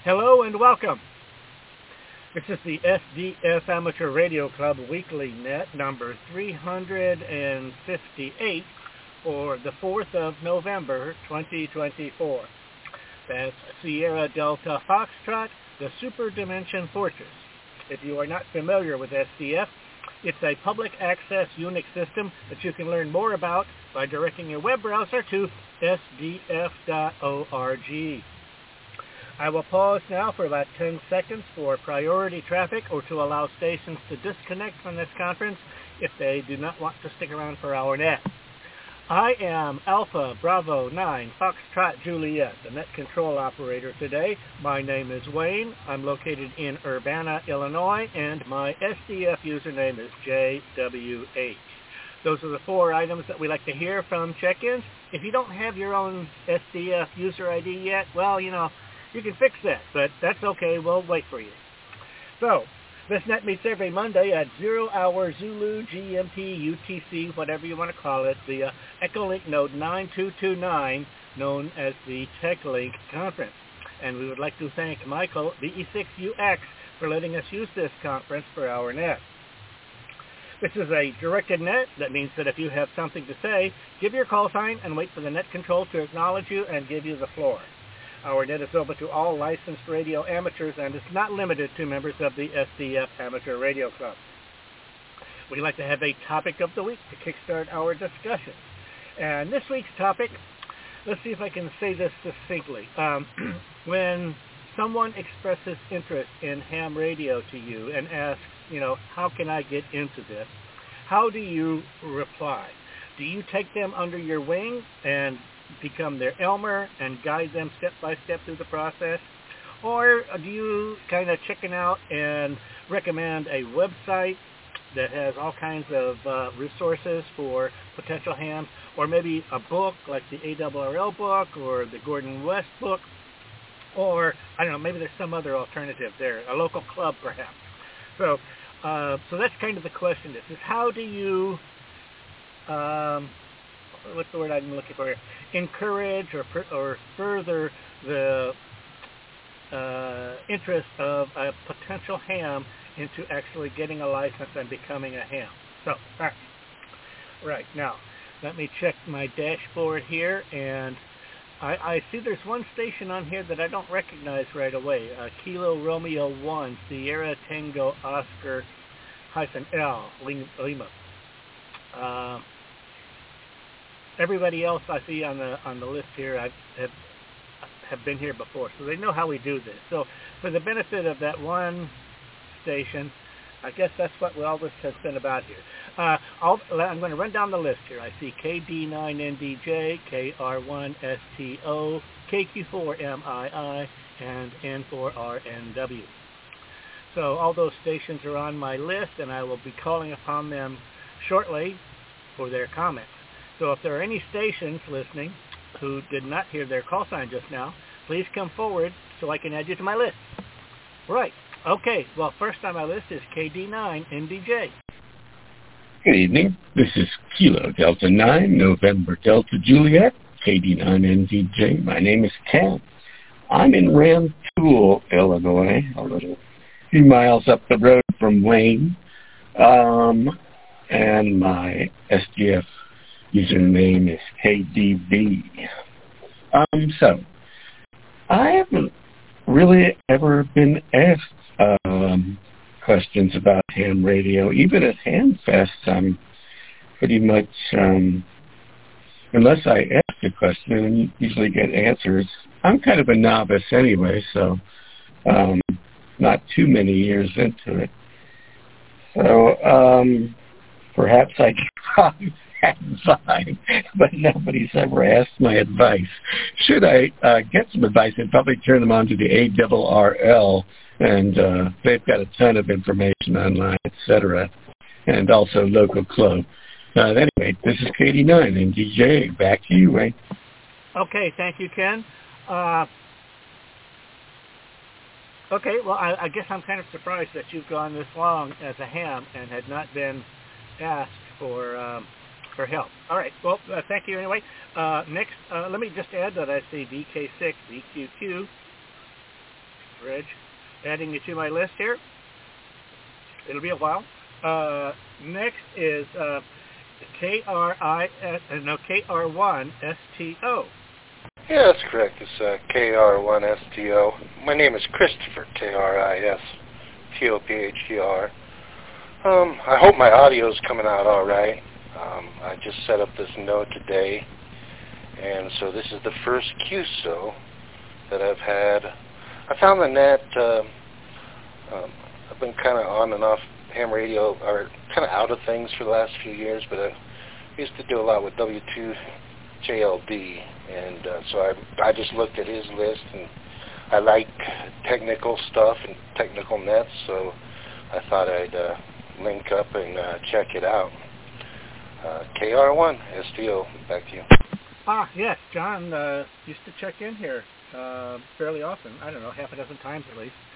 Hello and welcome. This is the SDF Amateur Radio Club Weekly Net number 358 for the 4th of November, 2024. That's Sierra Delta Foxtrot, the Super Dimension Fortress. If you are not familiar with SDF, it's a public access Unix system that you can learn more about by directing your web browser to sdf.org. I will pause now for about 10 seconds for priority traffic or to allow stations to disconnect from this conference if they do not want to stick around for our net. I am Alpha Bravo 9 Foxtrot Juliet, the net control operator today. My name is Wayne. I'm located in Urbana, Illinois, and my SDF username is JWH. Those are the 4 items that we like to hear from check-ins. If you don't have your own SDF user ID yet, well, you can fix that, but that's okay. We'll wait for you. So, this net meets every Monday at 0 hour Zulu, GMT, UTC, whatever you want to call it, the Echolink node 9229, known as the TechLink Conference. And we would like to thank Michael, VE6UX, for letting us use this conference for our net. This is a directed net. That means that if you have something to say, give your call sign and wait for the net control to acknowledge you and give you the floor. Our net is open to all licensed radio amateurs and is not limited to members of the SDF Amateur Radio Club. We like to have a topic of the week to kickstart our discussion. And this week's topic, let's see if I can say this succinctly. When someone expresses interest in ham radio to you and asks, how can I get into this? How do you reply? Do you take them under your wing and become their Elmer and guide them step by step through the process? Or do you kind of chicken out and recommend a website that has all kinds of resources for potential hams, or maybe a book like the ARRL book or the Gordon West book, or I don't know, maybe there's some other alternative there, a local club perhaps. So that's kind of the question. Is how do you what's the word I'm looking for here? Encourage or further the interest of a potential ham into actually getting a license and becoming a ham. So, right now, let me check my dashboard here, and I see there's one station on here that I don't recognize right away. Kilo Romeo 1, Sierra Tango Oscar -L, Lima. Everybody else I see on the list here have been here before, so they know how we do this. So for the benefit of that one station, I guess that's what all this has been about here. I'm going to run down the list here. I see KD9NDJ, KR1STO, KQ4MII, and N4RNW. So all those stations are on my list, and I will be calling upon them shortly for their comments. So if there are any stations listening who did not hear their call sign just now, please come forward so I can add you to my list. Right. Okay. Well, first on my list is KD9NDJ. Good evening. This is Kilo Delta 9, November Delta Juliet, KD9NDJ. My name is Ken. I'm in Rantoul, Illinois, a few miles up the road from Wayne. And my SDF username is KDB. So, I haven't really ever been asked questions about ham radio. Even at HamFest, I'm pretty much, unless I ask a question and usually get answers, I'm kind of a novice anyway, so not too many years into it. So, perhaps I could probably advice, but nobody's ever asked my advice. Should I get some advice, I'd probably turn them on to the ARRL, and they've got a ton of information online, etc., and also local club. Anyway, this is KD9 and DJ. Back to you, Wayne. Okay, thank you, Ken. Okay, well, I guess I'm kind of surprised that you've gone this long as a ham and had not been asked for help. All right, well, thank you anyway. Next, let me just add that I see DK6, DQQ, Reg. Adding you to my list here. It'll be a while. Next is KR1STO. Yeah, that's correct. It's KR1STO. My name is Christopher, KRISTOPHER. I hope my audio is coming out all right. I just set up this node today, and so this is the first QSO that I've had. I found the net, I've been kind of on and off ham radio, or kind of out of things for the last few years, but I used to do a lot with W2JLD, and so I just looked at his list, and I like technical stuff and technical nets, so I thought I'd link up and check it out. KR1STO, back to you. Yes, John used to check in here fairly often. I don't know, half a dozen times at least.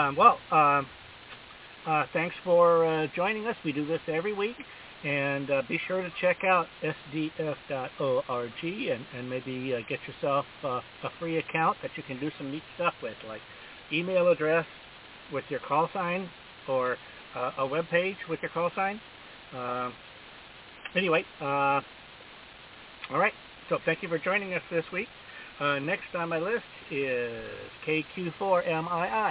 Thanks for joining us. We do this every week, and be sure to check out sdf.org and maybe get yourself a free account that you can do some neat stuff with, like email address with your call sign or a web page with your call sign. Anyway, all right. So thank you for joining us this week. Next on my list is KQ4MII.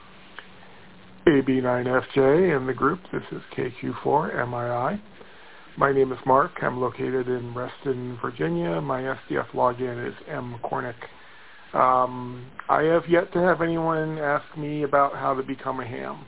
AB9FJ and the group. This is KQ4MII. My name is Mark. I'm located in Reston, Virginia. My SDF login is mcornick. I have yet to have anyone ask me about how to become a ham.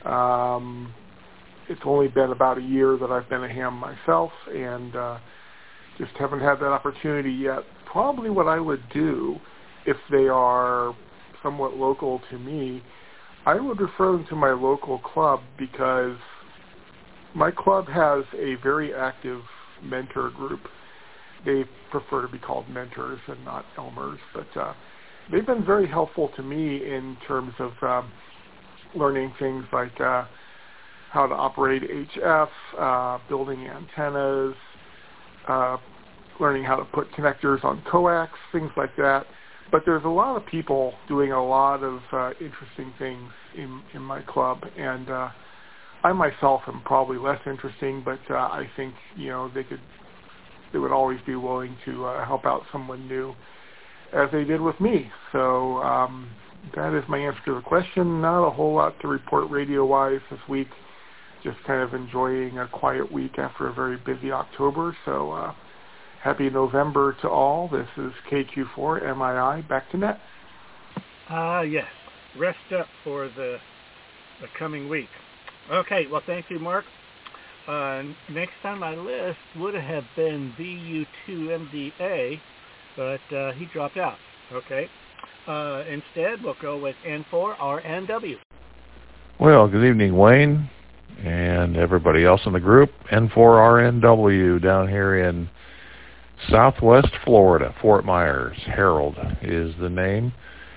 It's only been about a year that I've been a ham myself, and just haven't had that opportunity yet. Probably what I would do, if they are somewhat local to me, I would refer them to my local club, because my club has a very active mentor group. They prefer to be called mentors and not Elmers, but they've been very helpful to me in terms of learning things like how to operate HF, building antennas, learning how to put connectors on coax, things like that. But there's a lot of people doing a lot of interesting things in my club, and I myself am probably less interesting, but I think they would always be willing to help out someone new, as they did with me. So that is my answer to the question. Not a whole lot to report radio-wise this week. Just kind of enjoying a quiet week after a very busy October. So happy November to all. This is KQ4MII. Back to net. Yes. Rest up for the coming week. Okay. Well, thank you, Mark. Next on my list would have been VU2MDA, but he dropped out. Okay. Instead, we'll go with N4RNW. Well, good evening, Wayne, and everybody else in the group. N4RNW down here in Southwest Florida, Fort Myers. Harold is the name.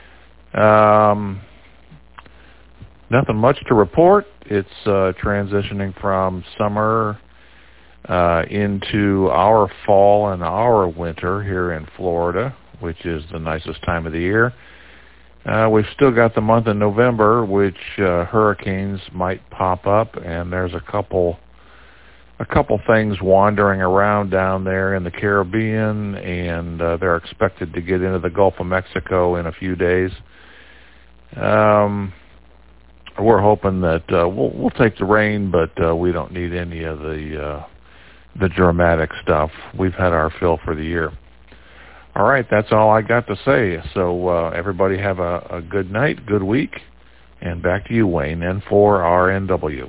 Nothing much to report. It's transitioning from summer into our fall and our winter here in Florida, which is the nicest time of the year. We've still got the month of November, which hurricanes might pop up, and there's a couple things wandering around down there in the Caribbean, and they're expected to get into the Gulf of Mexico in a few days. We're hoping that we'll take the rain, but we don't need any of the dramatic stuff. We've had our fill for the year. All right, that's all I got to say. So everybody have a good night, good week, and back to you, Wayne, N4RNW.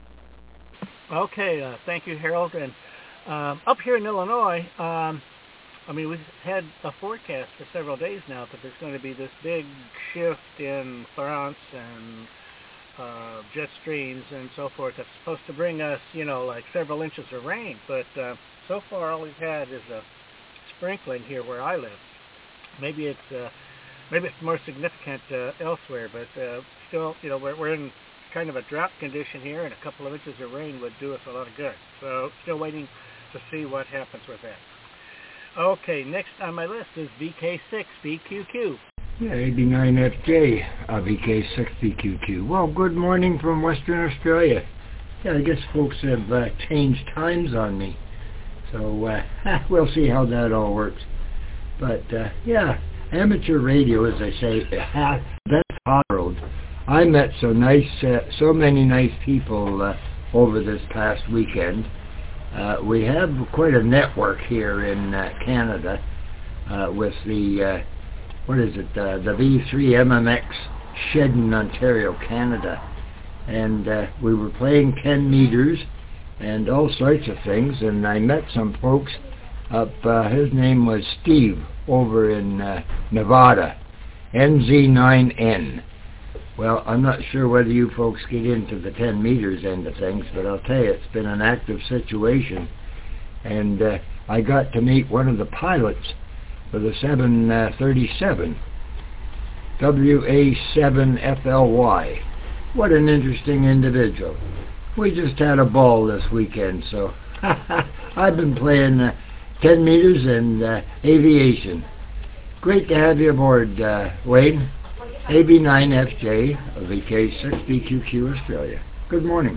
Okay, thank you, Harold. And up here in Illinois, we've had a forecast for several days now that there's going to be this big shift in currents and jet streams and so forth that's supposed to bring us, like several inches of rain. But so far, all we've had is a sprinkling here where I live. Maybe it's more significant elsewhere, but still, we're in kind of a drought condition here, and a couple of inches of rain would do us a lot of good. So still waiting to see what happens with that. Okay, next on my list is VK6BQQ. Yeah, AB9FJ, VK60QQ. Well, good morning from Western Australia. Yeah, I guess folks have changed times on me. So we'll see how that all works. But, yeah, amateur radio, as I say, that's hot world. I met so many nice people over this past weekend. We have quite a network here in Canada with the... the V3 MMX shed in Ontario, Canada. And we were playing 10 meters and all sorts of things, and I met some folks up, his name was Steve, over in Nevada, NZ9N. Well, I'm not sure whether you folks get into the 10 meters end of things, but I'll tell you, it's been an active situation. And I got to meet one of the pilots for the 737, WA7FLY. What an interesting individual. We just had a ball this weekend, so I've been playing 10 meters and aviation. Great to have you aboard, Wade. AB9FJ, VK60QQ, Australia. Good morning.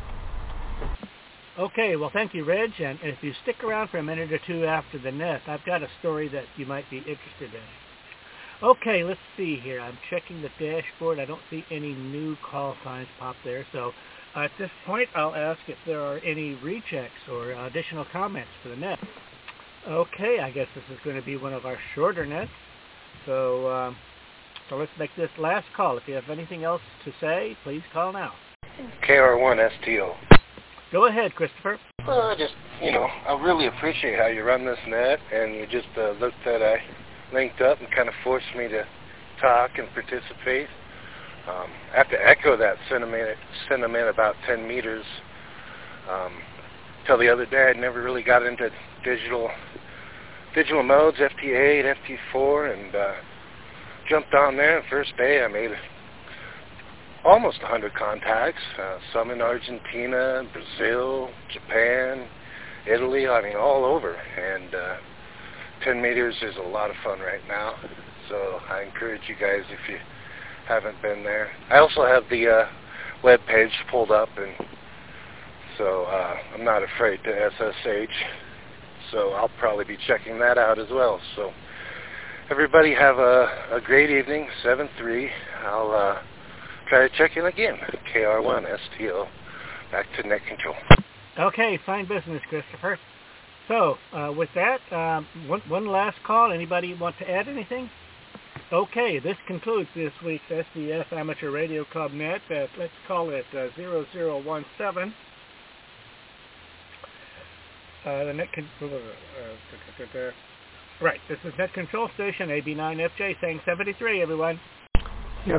Okay, well, thank you, Reg. And if you stick around for a minute or two after the net, I've got a story that you might be interested in. Okay, let's see here. I'm checking the dashboard. I don't see any new call signs pop there. So at this point, I'll ask if there are any rechecks or additional comments for the net. Okay, I guess this is going to be one of our shorter nets. So let's make this last call. If you have anything else to say, please call now. KR1STO. Go ahead, Christopher. I really appreciate how you run this net, and you just looked that I linked up and kind of forced me to talk and participate. I have to echo that sentiment about 10 meters. Till the other day, I never really got into digital modes, FT8, FT4, and jumped on there. First day, I made almost 100 contacts, some in Argentina, Brazil, Japan, Italy, all over. And 10 meters is a lot of fun right now, so I encourage you guys if you haven't been there. I also have the web page pulled up, and so I'm not afraid to SSH, so I'll probably be checking that out as well. So everybody have a great evening, 7-3. I'll try to check in again. KR1STO. Back to net control. Okay, fine business, Christopher. So, with that, one last call. Anybody want to add anything? Okay, this concludes this week's SDS Amateur Radio Club Net at, let's call it 0017. The net right, this is Net Control Station AB9FJ saying 73, everyone.